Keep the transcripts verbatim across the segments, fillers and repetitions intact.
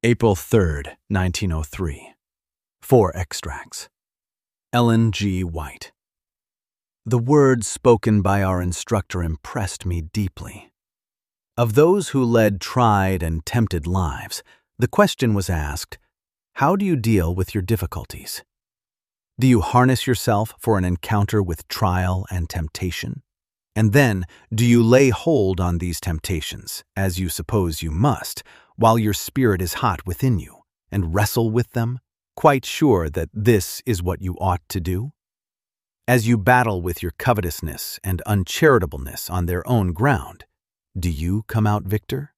April third, nineteen oh three. Four extracts. Ellen G. White. The words spoken by our instructor impressed me deeply. Of those who led tried and tempted lives, the question was asked, how do you deal with your difficulties? Do you harness yourself for an encounter with trial and temptation? And then, do you lay hold on these temptations, as you suppose you must, while your spirit is hot within you, and wrestle with them, quite sure that this is what you ought to do? As you battle with your covetousness and uncharitableness on their own ground, do you come out victor?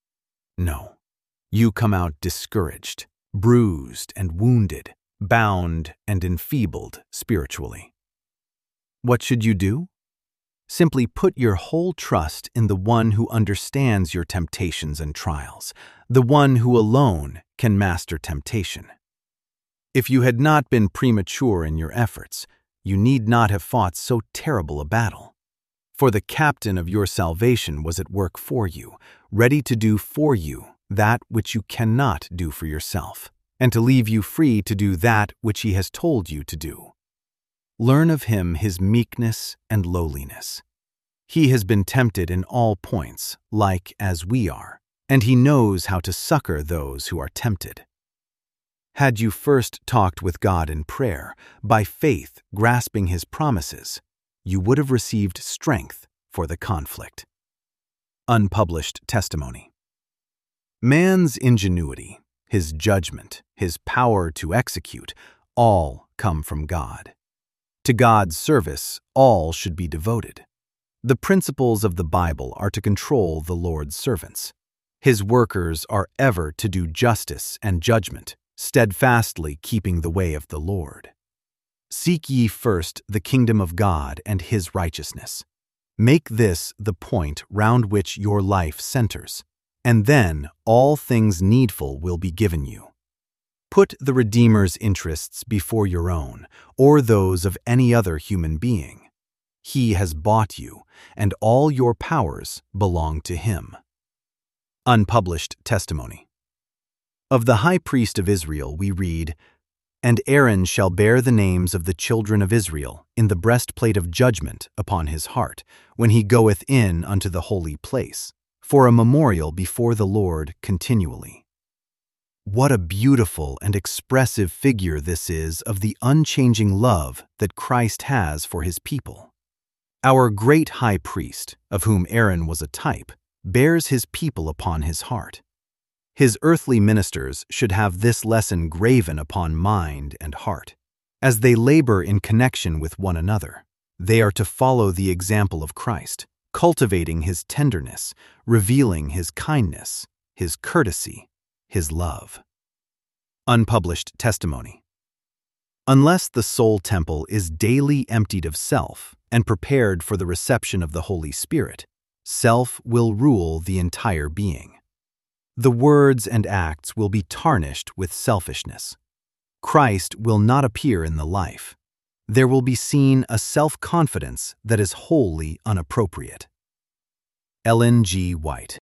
No. You come out discouraged, bruised and wounded, bound and enfeebled spiritually. What should you do? Simply put your whole trust in the one who understands your temptations and trials, the one who alone can master temptation. If you had not been premature in your efforts, you need not have fought so terrible a battle. For the captain of your salvation was at work for you, ready to do for you that which you cannot do for yourself, and to leave you free to do that which he has told you to do. Learn of him his meekness and lowliness. He has been tempted in all points, like as we are, and he knows how to succor those who are tempted. Had you first talked with God in prayer, by faith grasping his promises, you would have received strength for the conflict. Unpublished testimony. Man's ingenuity, his judgment, his power to execute, all come from God. To God's service, all should be devoted. The principles of the Bible are to control the Lord's servants. His workers are ever to do justice and judgment, steadfastly keeping the way of the Lord. Seek ye first the kingdom of God and his righteousness. Make this the point round which your life centers, and then all things needful will be given you. Put the Redeemer's interests before your own, or those of any other human being. He has bought you, and all your powers belong to him. Unpublished testimony. Of the high priest of Israel we read, "And Aaron shall bear the names of the children of Israel in the breastplate of judgment upon his heart, when he goeth in unto the holy place, for a memorial before the Lord continually." What a beautiful and expressive figure this is of the unchanging love that Christ has for his people. Our great high priest, of whom Aaron was a type, bears his people upon his heart. His earthly ministers should have this lesson graven upon mind and heart. As they labor in connection with one another, they are to follow the example of Christ, cultivating his tenderness, revealing his kindness, his courtesy, his love. Unpublished testimony. Unless the soul temple is daily emptied of self and prepared for the reception of the Holy Spirit, self will rule the entire being. The words and acts will be tarnished with selfishness. Christ will not appear in the life. There will be seen a self-confidence that is wholly unappropriate. Ellen G. White.